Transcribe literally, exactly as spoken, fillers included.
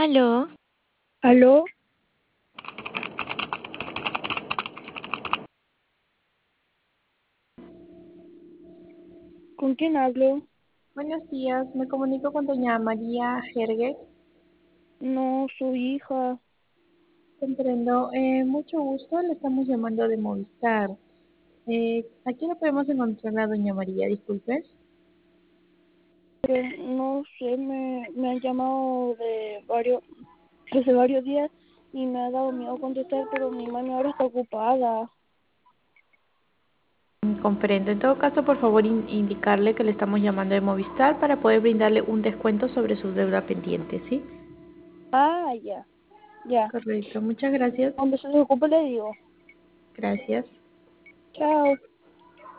Aló, ¿Aló? ¿Con quién hablo? Buenos días, me comunico con doña María Jergues. No, su hija. Comprendo, eh, mucho gusto, le estamos llamando de Movistar. Eh, ¿a no podemos encontrar a doña María? Disculpe. Eh, no sé, me, me han llamado de varios, desde varios días y me ha dado miedo contestar, pero mi mami ahora está ocupada. Comprendo. En todo caso, por favor, in- indicarle que le estamos llamando de Movistar para poder brindarle un descuento sobre su deuda pendiente, ¿sí? Ah, ya, ya. Correcto, muchas gracias. Cuando se desocupe le digo. Gracias. Chao.